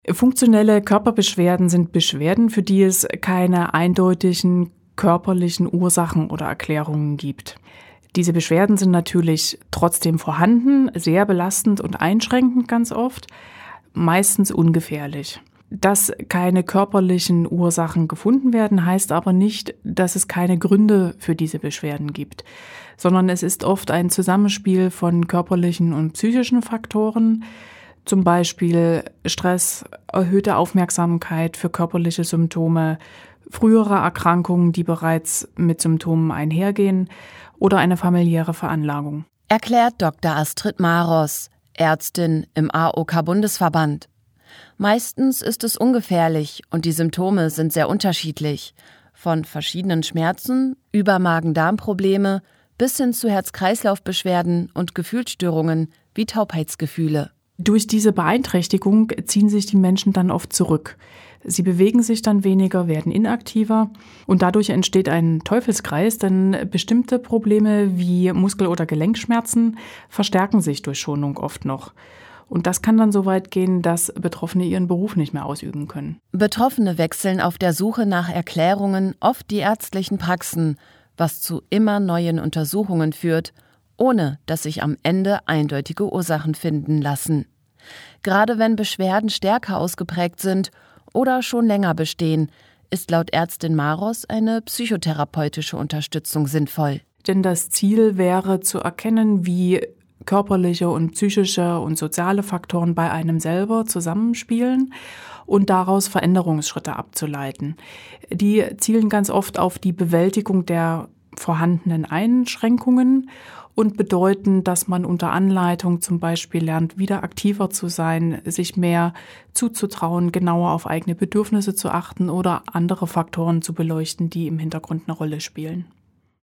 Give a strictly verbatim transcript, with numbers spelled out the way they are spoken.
Funktionelle Körperbeschwerden sind Beschwerden, für die es keine eindeutigen körperlichen Ursachen oder Erklärungen gibt. Diese Beschwerden sind natürlich trotzdem vorhanden, sehr belastend und einschränkend ganz oft, meistens ungefährlich. Dass keine körperlichen Ursachen gefunden werden, heißt aber nicht, dass es keine Gründe für diese Beschwerden gibt, sondern es ist oft ein Zusammenspiel von körperlichen und psychischen Faktoren, zum Beispiel Stress, erhöhte Aufmerksamkeit für körperliche Symptome, frühere Erkrankungen, die bereits mit Symptomen einhergehen, oder eine familiäre Veranlagung. Erklärt Doktor Astrid Maros, Ärztin im A O K-Bundesverband. Meistens ist es ungefährlich und die Symptome sind sehr unterschiedlich. Von verschiedenen Schmerzen über Magen-Darm-Probleme bis hin zu Herz-Kreislauf-Beschwerden und Gefühlsstörungen wie Taubheitsgefühle. Durch diese Beeinträchtigung ziehen sich die Menschen dann oft zurück. Sie bewegen sich dann weniger, werden inaktiver und dadurch entsteht ein Teufelskreis, denn bestimmte Probleme wie Muskel- oder Gelenkschmerzen verstärken sich durch Schonung oft noch. Und das kann dann so weit gehen, dass Betroffene ihren Beruf nicht mehr ausüben können. Betroffene wechseln auf der Suche nach Erklärungen oft die ärztlichen Praxen, was zu immer neuen Untersuchungen führt, ohne dass sich am Ende eindeutige Ursachen finden lassen. Gerade wenn Beschwerden stärker ausgeprägt sind oder schon länger bestehen, ist laut Ärztin Maros eine psychotherapeutische Unterstützung sinnvoll. Denn das Ziel wäre zu erkennen, wie körperliche und psychische und soziale Faktoren bei einem selber zusammenspielen und daraus Veränderungsschritte abzuleiten. Die zielen ganz oft auf die Bewältigung der vorhandenen Einschränkungen und bedeuten, dass man unter Anleitung zum Beispiel lernt, wieder aktiver zu sein, sich mehr zuzutrauen, genauer auf eigene Bedürfnisse zu achten oder andere Faktoren zu beleuchten, die im Hintergrund eine Rolle spielen.